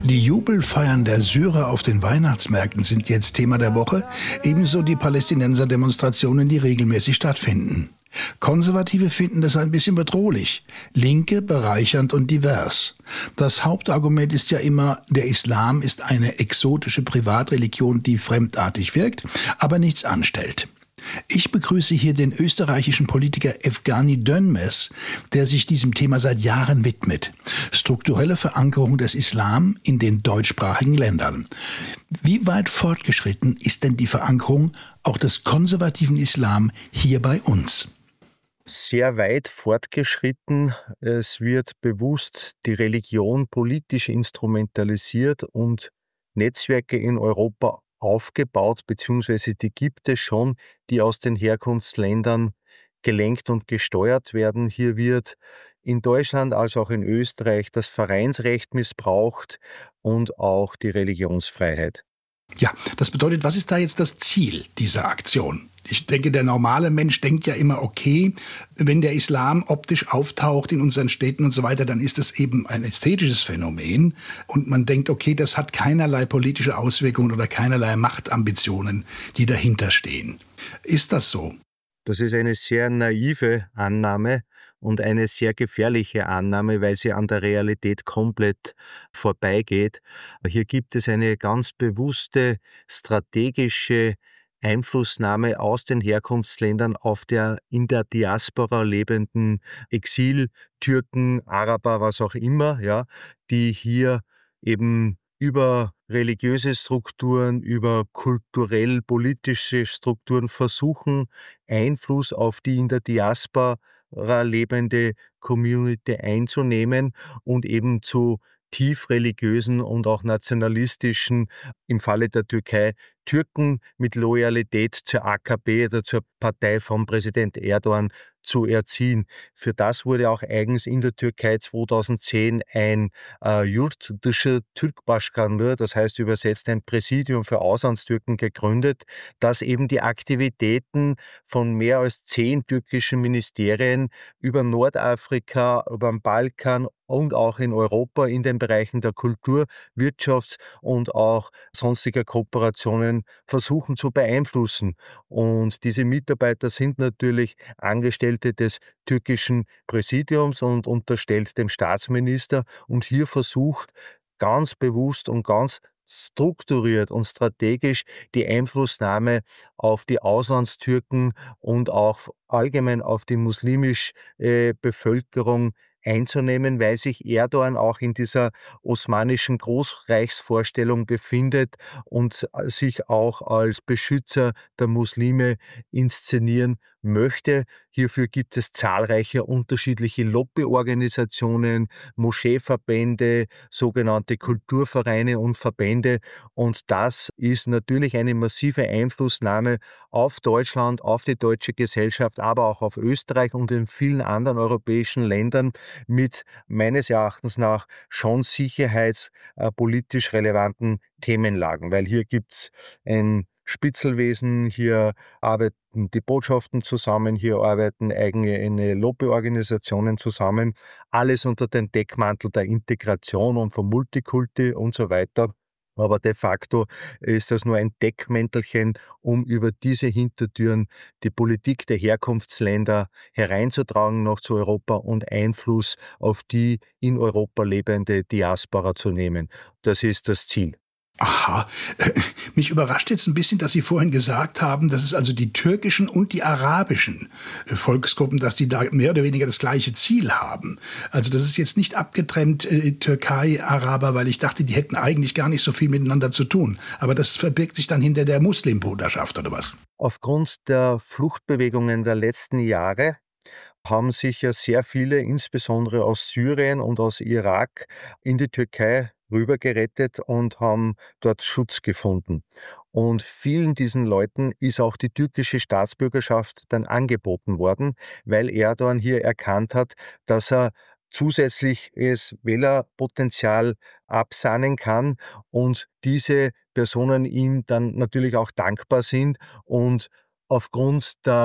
Die Jubelfeiern der Syrer auf den Weihnachtsmärkten sind jetzt Thema der Woche, ebenso die Palästinenser-Demonstrationen, die regelmäßig stattfinden. Konservative finden das ein bisschen bedrohlich, Linke bereichernd und divers. Das Hauptargument ist ja immer, der Islam ist eine exotische Privatreligion, die fremdartig wirkt, aber nichts anstellt. Ich begrüße hier den österreichischen Politiker Evgeny Dönmez, der sich diesem Thema seit Jahren widmet. Strukturelle Verankerung des Islam in den deutschsprachigen Ländern. Wie weit fortgeschritten ist denn die Verankerung auch des konservativen Islam hier bei uns? Sehr weit fortgeschritten. Es wird bewusst die Religion politisch instrumentalisiert und Netzwerke in Europa aufgebaut, beziehungsweise die gibt es schon, die aus den Herkunftsländern gelenkt und gesteuert werden. Hier wird in Deutschland als auch in Österreich das Vereinsrecht missbraucht und auch die Religionsfreiheit. Ja, das bedeutet, was ist da jetzt das Ziel dieser Aktion? Ich denke, der normale Mensch denkt ja immer, okay, wenn der Islam optisch auftaucht in unseren Städten und so weiter, dann ist das eben ein ästhetisches Phänomen. Und man denkt, okay, das hat keinerlei politische Auswirkungen oder keinerlei Machtambitionen, die dahinter stehen. Ist das so? Das ist eine sehr naive Annahme und eine sehr gefährliche Annahme, weil sie an der Realität komplett vorbeigeht. Hier gibt es eine ganz bewusste strategische Einflussnahme aus den Herkunftsländern auf der in der Diaspora lebenden Exil-Türken, Araber, was auch immer, ja, die hier eben über religiöse Strukturen, über kulturell-politische Strukturen versuchen, Einfluss auf die in der Diaspora lebende Community einzunehmen und eben zu tief religiösen und auch nationalistischen, im Falle der Türkei, Türken mit Loyalität zur AKP oder zur Partei von Präsident Erdogan zu erziehen. Für das wurde auch eigens in der Türkei 2010 ein Yurtdışı Türk Başkanlığı, das heißt übersetzt ein Präsidium für Auslandstürken, gegründet, das eben die Aktivitäten von mehr als 10 türkischen Ministerien über Nordafrika, über den Balkan und auch in Europa in den Bereichen der Kultur, Wirtschafts- und auch sonstiger Kooperationen versuchen zu beeinflussen. Und diese Mitarbeiter sind natürlich Angestellte des türkischen Präsidiums und unterstellt dem Staatsminister. Und hier versucht ganz bewusst und ganz strukturiert und strategisch die Einflussnahme auf die Auslandstürken und auch allgemein auf die muslimische Bevölkerung einzunehmen, weil sich Erdogan auch in dieser osmanischen Großreichsvorstellung befindet und sich auch als Beschützer der Muslime inszenieren möchte. Hierfür gibt es zahlreiche unterschiedliche Lobbyorganisationen, Moscheeverbände, sogenannte Kulturvereine und Verbände. Und das ist natürlich eine massive Einflussnahme auf Deutschland, auf die deutsche Gesellschaft, aber auch auf Österreich und in vielen anderen europäischen Ländern mit meines Erachtens nach schon sicherheitspolitisch relevanten Themenlagen. Weil hier gibt es ein Spitzelwesen, hier arbeiten die Botschaften zusammen, hier arbeiten eigene Lobbyorganisationen zusammen, alles unter dem Deckmantel der Integration und von Multikulti und so weiter. Aber de facto ist das nur ein Deckmäntelchen, um über diese Hintertüren die Politik der Herkunftsländer hereinzutragen noch zu Europa und Einfluss auf die in Europa lebende Diaspora zu nehmen. Das ist das Ziel. Aha, mich überrascht jetzt ein bisschen, dass Sie vorhin gesagt haben, dass es also die türkischen und die arabischen Volksgruppen, dass die da mehr oder weniger das gleiche Ziel haben. Also das ist jetzt nicht abgetrennt Türkei, Araber, weil ich dachte, die hätten eigentlich gar nicht so viel miteinander zu tun. Aber das verbirgt sich dann hinter der Muslimbruderschaft oder was? Aufgrund der Fluchtbewegungen der letzten Jahre haben sich ja sehr viele, insbesondere aus Syrien und aus Irak, in die Türkei rübergerettet und haben dort Schutz gefunden. Und vielen diesen Leuten ist auch die türkische Staatsbürgerschaft dann angeboten worden, weil Erdogan hier erkannt hat, dass er zusätzliches Wählerpotenzial absahnen kann und diese Personen ihm dann natürlich auch dankbar sind und aufgrund der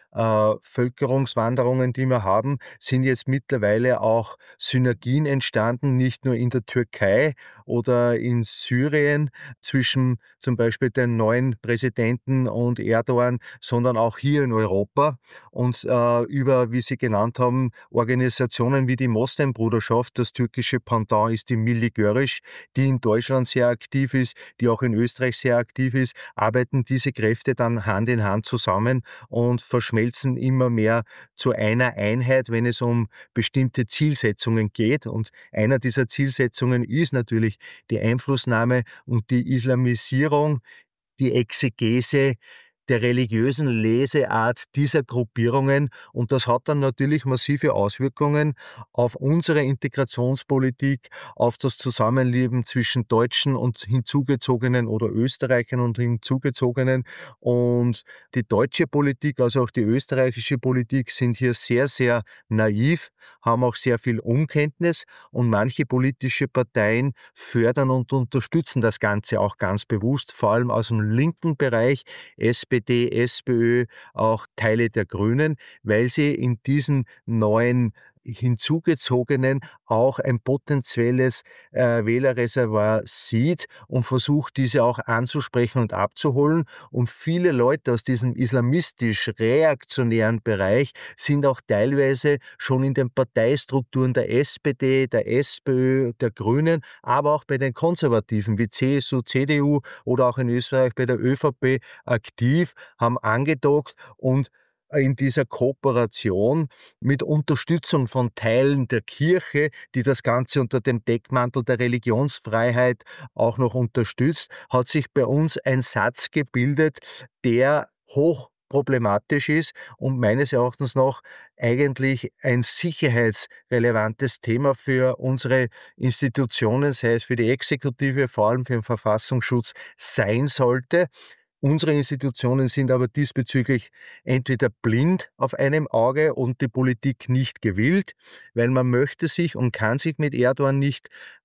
Völkerungswanderungen, die wir haben, sind jetzt mittlerweile auch Synergien entstanden, nicht nur in der Türkei oder in Syrien zwischen zum Beispiel den neuen Präsidenten und Erdogan, sondern auch hier in Europa und über, wie Sie genannt haben, Organisationen wie die Moslembruderschaft. Das türkische Pendant ist die Milli Görüş, die in Deutschland sehr aktiv ist, die auch in Österreich sehr aktiv ist, arbeiten diese Kräfte dann Hand in Hand zusammen und verschmelzen immer mehr zu einer Einheit, wenn es um bestimmte Zielsetzungen geht. Und einer dieser Zielsetzungen ist natürlich die Einflussnahme und die Islamisierung, die Exegese der religiösen Leseart dieser Gruppierungen. Und das hat dann natürlich massive Auswirkungen auf unsere Integrationspolitik, auf das Zusammenleben zwischen Deutschen und Hinzugezogenen oder Österreichern und Hinzugezogenen. Und die deutsche Politik, also auch die österreichische Politik, sind hier sehr, sehr naiv, haben auch sehr viel Unkenntnis, und manche politische Parteien fördern und unterstützen das Ganze auch ganz bewusst, vor allem aus dem linken Bereich, SPD, SPÖ, auch Teile der Grünen, weil sie in diesen neuen Hinzugezogenen auch ein potenzielles Wählerreservoir sieht und versucht, diese auch anzusprechen und abzuholen. Und viele Leute aus diesem islamistisch-reaktionären Bereich sind auch teilweise schon in den Parteistrukturen der SPD, der SPÖ, der Grünen, aber auch bei den Konservativen wie CSU, CDU oder auch in Österreich bei der ÖVP aktiv, haben angedockt und in dieser Kooperation mit Unterstützung von Teilen der Kirche, die das Ganze unter dem Deckmantel der Religionsfreiheit auch noch unterstützt, hat sich bei uns ein Satz gebildet, der hochproblematisch ist und meines Erachtens noch eigentlich ein sicherheitsrelevantes Thema für unsere Institutionen, sei es für die Exekutive, vor allem für den Verfassungsschutz, sein sollte. Unsere Institutionen sind aber diesbezüglich entweder blind auf einem Auge und die Politik nicht gewillt, weil man möchte sich und kann sich mit Erdogan nicht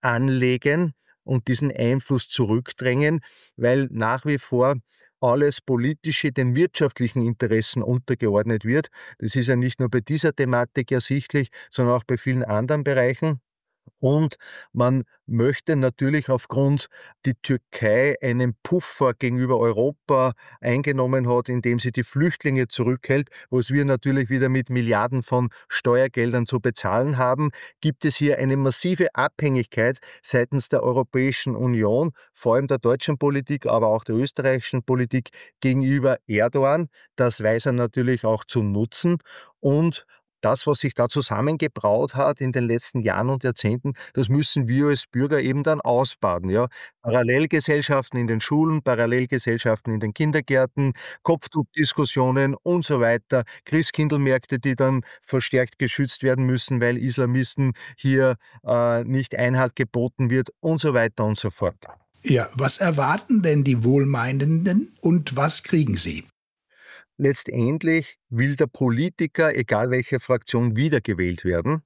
anlegen und diesen Einfluss zurückdrängen, weil nach wie vor alles Politische den wirtschaftlichen Interessen untergeordnet wird. Das ist ja nicht nur bei dieser Thematik ersichtlich, sondern auch bei vielen anderen Bereichen. Und man möchte natürlich, aufgrund die Türkei einen Puffer gegenüber Europa eingenommen hat, indem sie die Flüchtlinge zurückhält, was wir natürlich wieder mit Milliarden von Steuergeldern zu bezahlen haben, gibt es hier eine massive Abhängigkeit seitens der Europäischen Union, vor allem der deutschen Politik, aber auch der österreichischen Politik gegenüber Erdogan. Das weiß er natürlich auch zu nutzen, und das, was sich da zusammengebraut hat in den letzten Jahren und Jahrzehnten, das müssen wir als Bürger eben dann ausbaden, ja. Parallelgesellschaften in den Schulen, Parallelgesellschaften in den Kindergärten, Kopftuchdiskussionen und so weiter, Christkindlmärkte, die dann verstärkt geschützt werden müssen, weil Islamisten hier nicht Einhalt geboten wird und so weiter und so fort. Ja, was erwarten denn die Wohlmeinenden und was kriegen sie? Letztendlich will der Politiker, egal welche Fraktion, wiedergewählt werden.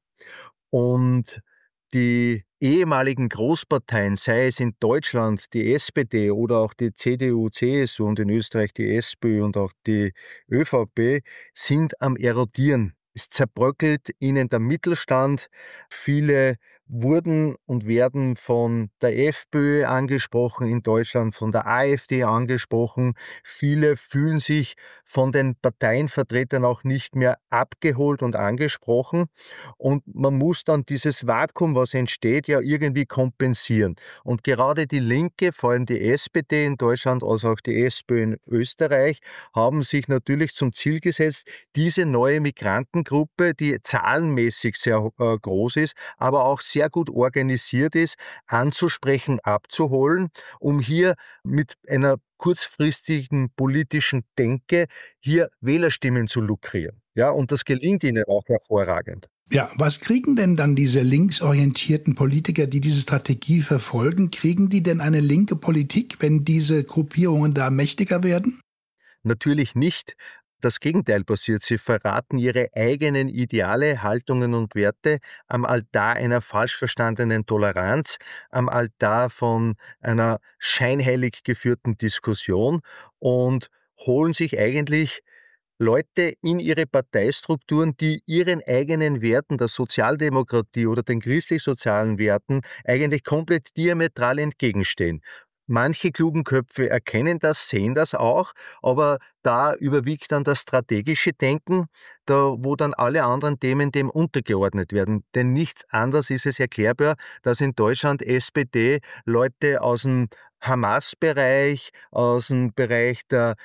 Und die ehemaligen Großparteien, sei es in Deutschland die SPD oder auch die CDU, CSU und in Österreich die SPÖ und auch die ÖVP, sind am Erodieren. Es zerbröckelt ihnen der Mittelstand. Viele wurden und werden von der FPÖ angesprochen in Deutschland, von der AfD angesprochen. Viele fühlen sich von den Parteienvertretern auch nicht mehr abgeholt und angesprochen. Und man muss dann dieses Vakuum, was entsteht, ja irgendwie kompensieren. Und gerade die Linke, vor allem die SPD in Deutschland, also auch die SPÖ in Österreich, haben sich natürlich zum Ziel gesetzt, diese neue Migrantengruppe, die zahlenmäßig sehr groß ist, aber auch sehr gut organisiert ist, anzusprechen, abzuholen, um hier mit einer kurzfristigen politischen Denke hier Wählerstimmen zu lukrieren. Ja, und das gelingt ihnen auch hervorragend. Ja, was kriegen denn dann diese linksorientierten Politiker, die diese Strategie verfolgen? Kriegen die denn eine linke Politik, wenn diese Gruppierungen da mächtiger werden? Natürlich nicht. Das Gegenteil passiert. Sie verraten ihre eigenen Ideale, Haltungen und Werte am Altar einer falsch verstandenen Toleranz, am Altar von einer scheinheilig geführten Diskussion und holen sich eigentlich Leute in ihre Parteistrukturen, die ihren eigenen Werten, der Sozialdemokratie oder den christlich-sozialen Werten, eigentlich komplett diametral entgegenstehen. Manche klugen Köpfe erkennen das, sehen das auch, aber da überwiegt dann das strategische Denken, wo dann alle anderen Themen dem untergeordnet werden. Denn nichts anderes ist es erklärbar, dass in Deutschland SPD Leute aus dem Hamas-Bereich, aus dem Bereich der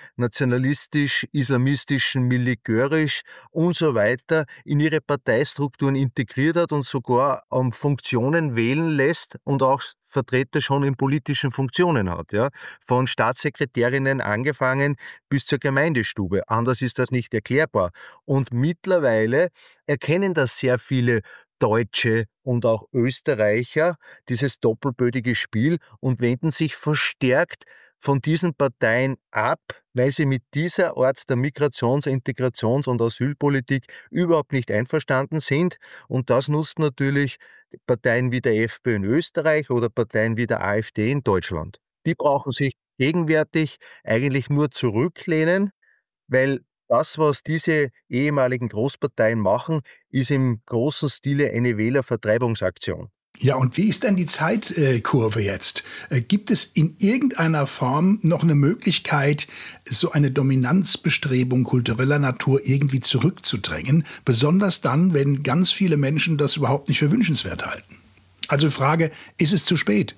nationalistisch-islamistischen Milikörisch und so weiter in ihre Parteistrukturen integriert hat und sogar Funktionen wählen lässt und auch Vertreter schon in politischen Funktionen hat. Ja? Von Staatssekretärinnen angefangen bis zur Gemeindestube. Anders ist das nicht erklärbar. Und mittlerweile erkennen das sehr viele Deutsche und auch Österreicher, dieses doppelbödige Spiel, und wenden sich verstärkt von diesen Parteien ab, weil sie mit dieser Art der Migrations-, Integrations- und Asylpolitik überhaupt nicht einverstanden sind. Und das nutzt natürlich Parteien wie der FPÖ in Österreich oder Parteien wie der AfD in Deutschland. Die brauchen sich gegenwärtig eigentlich nur zurücklehnen, weil das, was diese ehemaligen Großparteien machen, ist im großen Stile eine Wählervertreibungsaktion. Ja, und wie ist denn die Zeitkurve jetzt? Gibt es in irgendeiner Form noch eine Möglichkeit, so eine Dominanzbestrebung kultureller Natur irgendwie zurückzudrängen? Besonders dann, wenn ganz viele Menschen das überhaupt nicht für wünschenswert halten. Also Frage, ist es zu spät?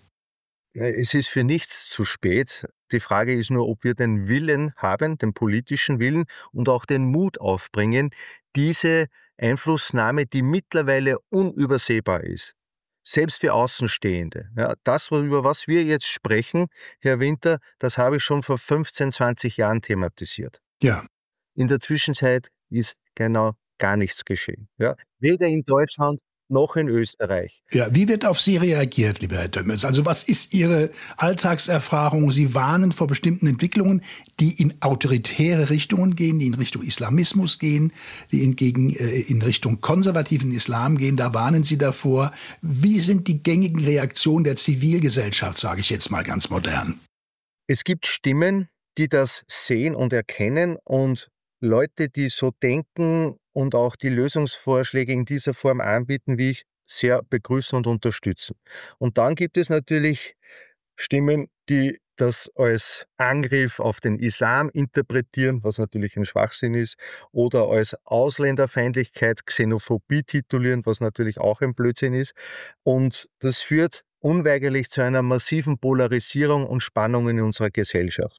Es ist für nichts zu spät. Die Frage ist nur, ob wir den Willen haben, den politischen Willen und auch den Mut aufbringen, diese Einflussnahme, die mittlerweile unübersehbar ist, selbst für Außenstehende. Ja, das, über was wir jetzt sprechen, Herr Winter, das habe ich schon vor 15, 20 Jahren thematisiert. Ja. In der Zwischenzeit ist genau gar nichts geschehen. Ja, weder in Deutschland noch in Österreich. Ja, wie wird auf Sie reagiert, lieber Herr Dömmels? Also was ist Ihre Alltagserfahrung? Sie warnen vor bestimmten Entwicklungen, die in autoritäre Richtungen gehen, die in Richtung Islamismus gehen, die in Richtung konservativen Islam gehen. Da warnen Sie davor. Wie sind die gängigen Reaktionen der Zivilgesellschaft, sage ich jetzt mal ganz modern? Es gibt Stimmen, die das sehen und erkennen, und Leute, die so denken und auch die Lösungsvorschläge in dieser Form anbieten, wie ich, sehr begrüßen und unterstützen. Und dann gibt es natürlich Stimmen, die das als Angriff auf den Islam interpretieren, was natürlich ein Schwachsinn ist, oder als Ausländerfeindlichkeit, Xenophobie titulieren, was natürlich auch ein Blödsinn ist. Und das führt unweigerlich zu einer massiven Polarisierung und Spannung in unserer Gesellschaft.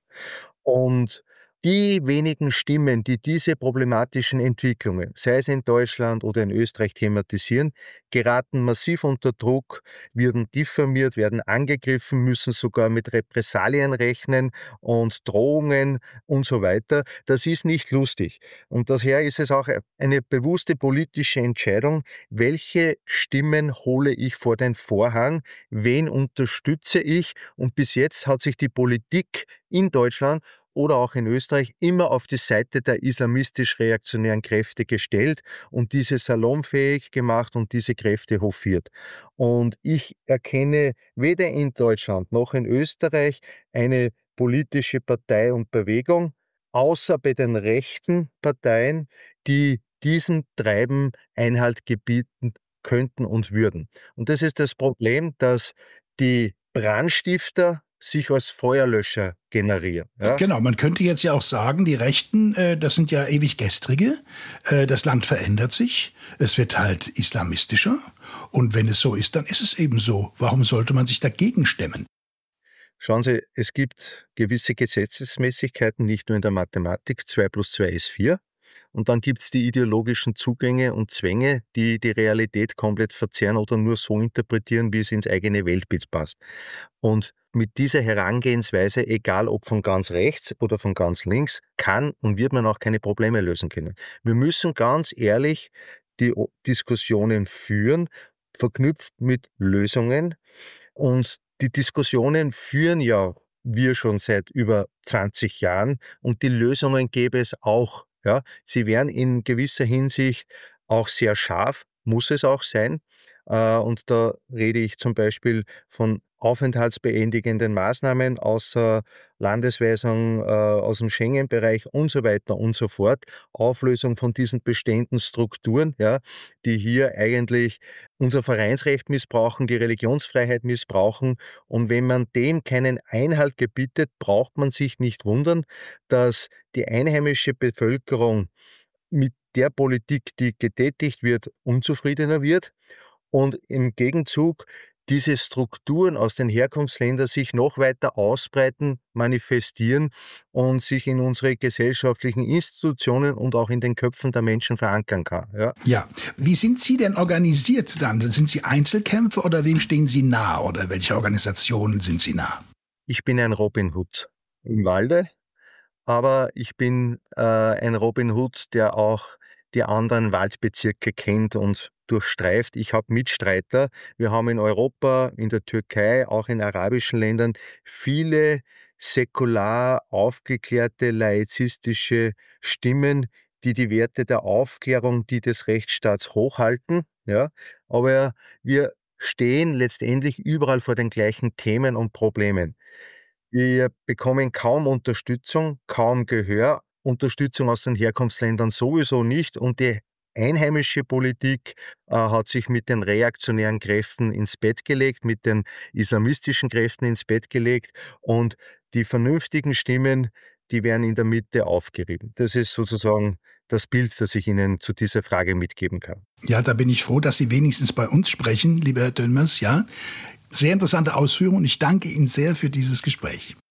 Und die wenigen Stimmen, die diese problematischen Entwicklungen, sei es in Deutschland oder in Österreich, thematisieren, geraten massiv unter Druck, werden diffamiert, werden angegriffen, müssen sogar mit Repressalien rechnen und Drohungen und so weiter. Das ist nicht lustig. Und daher ist es auch eine bewusste politische Entscheidung, welche Stimmen hole ich vor den Vorhang, wen unterstütze ich. Und bis jetzt hat sich die Politik in Deutschland oder auch in Österreich immer auf die Seite der islamistisch-reaktionären Kräfte gestellt und diese salonfähig gemacht und diese Kräfte hofiert. Und ich erkenne weder in Deutschland noch in Österreich eine politische Partei und Bewegung, außer bei den rechten Parteien, die diesem Treiben Einhalt gebieten könnten und würden. Und das ist das Problem, dass die Brandstifter sich als Feuerlöscher generieren. Ja? Genau, man könnte jetzt ja auch sagen, die Rechten, das sind ja ewig Gestrige. Das Land verändert sich, es wird halt islamistischer. Und wenn es so ist, dann ist es eben so. Warum sollte man sich dagegen stemmen? Schauen Sie, es gibt gewisse Gesetzesmäßigkeiten, nicht nur in der Mathematik, 2 plus 2 ist 4. Und dann gibt es die ideologischen Zugänge und Zwänge, die die Realität komplett verzerren oder nur so interpretieren, wie es ins eigene Weltbild passt. Und mit dieser Herangehensweise, egal ob von ganz rechts oder von ganz links, kann und wird man auch keine Probleme lösen können. Wir müssen ganz ehrlich die Diskussionen führen, verknüpft mit Lösungen. Und die Diskussionen führen ja wir schon seit über 20 Jahren, und die Lösungen gäbe es auch. Ja. Sie wären in gewisser Hinsicht auch sehr scharf, muss es auch sein. Und da rede ich zum Beispiel von aufenthaltsbeendigenden Maßnahmen außer Landesweisung aus dem Schengen-Bereich und so weiter und so fort. Auflösung von diesen bestehenden Strukturen, ja, die hier eigentlich unser Vereinsrecht missbrauchen, die Religionsfreiheit missbrauchen. Und wenn man dem keinen Einhalt gebietet, braucht man sich nicht wundern, dass die einheimische Bevölkerung mit der Politik, die getätigt wird, unzufriedener wird und im Gegenzug diese Strukturen aus den Herkunftsländern sich noch weiter ausbreiten, manifestieren und sich in unsere gesellschaftlichen Institutionen und auch in den Köpfen der Menschen verankern kann. Ja. Ja, wie sind Sie denn organisiert dann? Sind Sie Einzelkämpfer oder wem stehen Sie nah oder welche Organisationen sind Sie nah? Ich bin ein Robin Hood im Walde, aber ich bin ein Robin Hood, der auch die anderen Waldbezirke kennt und durchstreift. Ich habe Mitstreiter. Wir haben in Europa, in der Türkei, auch in arabischen Ländern viele säkular aufgeklärte, laizistische Stimmen, die die Werte der Aufklärung, die des Rechtsstaats hochhalten. Ja? Aber wir stehen letztendlich überall vor den gleichen Themen und Problemen. Wir bekommen kaum Unterstützung, kaum Gehör, Unterstützung aus den Herkunftsländern sowieso nicht und die einheimische Politik hat sich mit den reaktionären Kräften ins Bett gelegt, mit den islamistischen Kräften ins Bett gelegt und die vernünftigen Stimmen, die werden in der Mitte aufgerieben. Das ist sozusagen das Bild, das ich Ihnen zu dieser Frage mitgeben kann. Ja, da bin ich froh, dass Sie wenigstens bei uns sprechen, lieber Herr Dönmers, ja. Sehr interessante Ausführungen und ich danke Ihnen sehr für dieses Gespräch.